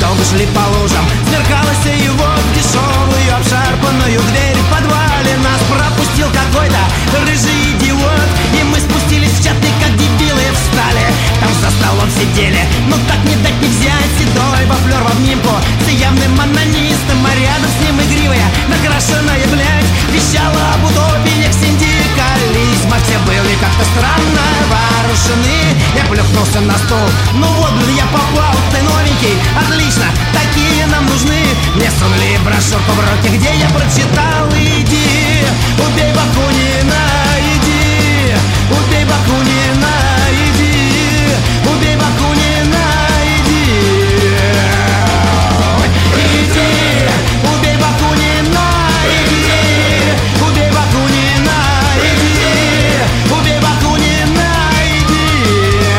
долго шли по лужам. Сверкалась его в дешевую обшарпанную дверь. В подвале нас пропустил какой-то рыжий идиот, и мы спустились в чаты, как дебилы, встали. Там за столом сидели, но так не дать не взять. Седой вафлер в обнимку с явным анонистом, а рядом с ним игривая, накрашенная, блядь, вещала об утопиях синдикализма. Все были как-то странно вооружены. Я плюхнулся на стол, ну вот, блин, я попал. Ты новенький, отлично, такие нам нужны. Мне сунули брошюрку в руки, где я прочитал: иди, убей Бакунина, иди, убей Бакунина, иди, убей Бакунина, иди, иди, убей Бакунина, иди, убей Бакунина, иди, убей Бакунина, иди.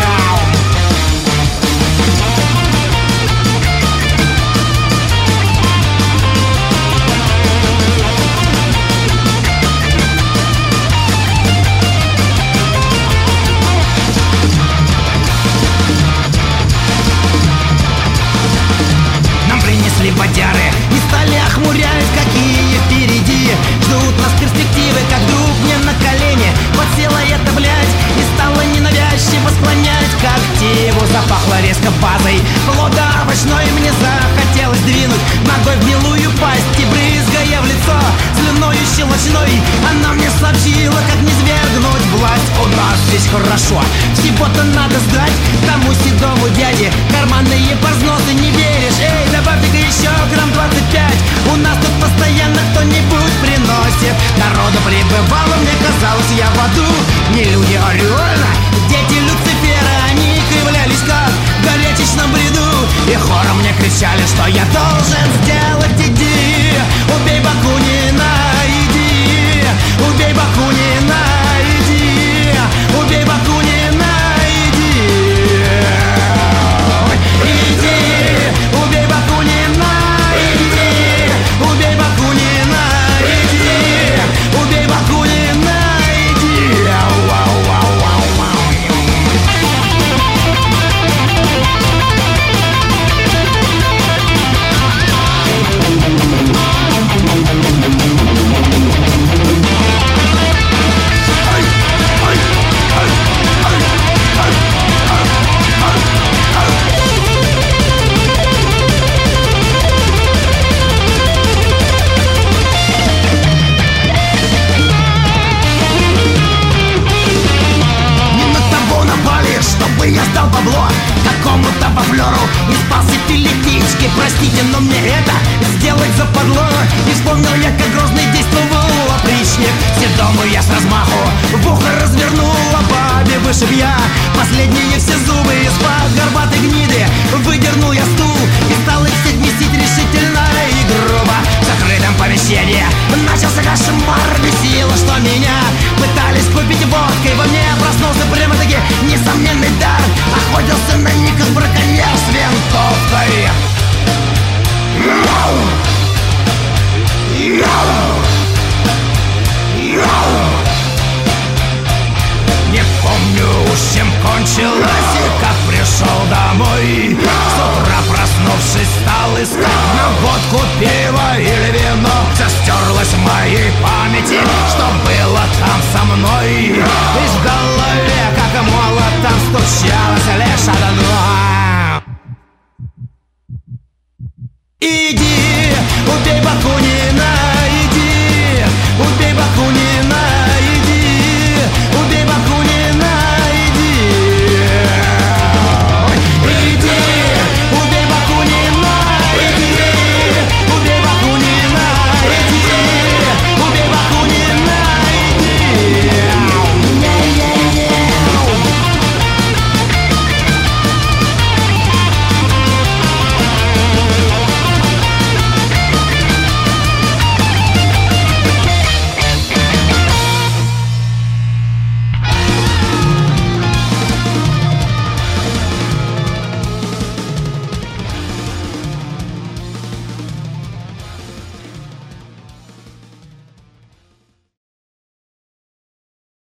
Нам принесли водяры и стали охмурять, какие впереди ждут нас перспективы. Как вдруг мне на колени подсела эта, блядь, и стала ненавязчиво склонять к активу. Запахло резко базой, плода овощной. Мне захотелось двинуть ногой в гнилую пасть, и брызгая в лицо слюною щелочной, она мне сообщила, как не свергнуть власть. У нас здесь хорошо, всего-то надо сдать тому седому дяде карманные парзносы. Не веришь? Эй, добавьте-ка еще грамм 25. У нас тут постоянно кто-нибудь приносит. Народу прибывало, мне казалось, я в аду. Не люди, а реально дети Люцифера. Они кривлялись, как в горячечном бреду, и хором мне кричали, что я должен сделать. Иди, убей Бакунина, иди, убей Бакунина, иди, убей Бакунина, иди, иди, убей Бакунина, иди, убей Бакунина, иди, убей Бакунина, иди. Чтобы я сдал бабло какому-то вафлеру и спас эпилептички. Простите, но мне это сделать западло. И вспомнил я, как грозный действовал опричник. Седому я с размаху в ухо развернул, а бабе вышиб я последние все зубы. Из-под горбатой гниды выдернул я стул и стал их всех месить решительно и грубо. В закрытом помещении начался кошмар. Бесило, что меня пытались купить водкой. Во мне проснулся прямо-таки несомненный дар. Охотился на них, как браконьер с винтовкой. Не помню уж чем кончилось и как пришел домой. С утра проснувшись стал искать на водку, пиво или вино. Все стерлось в моей памяти, что было там со мной. И в голове, как молотом, стучалось лишь одно: иди, убей Бакунина.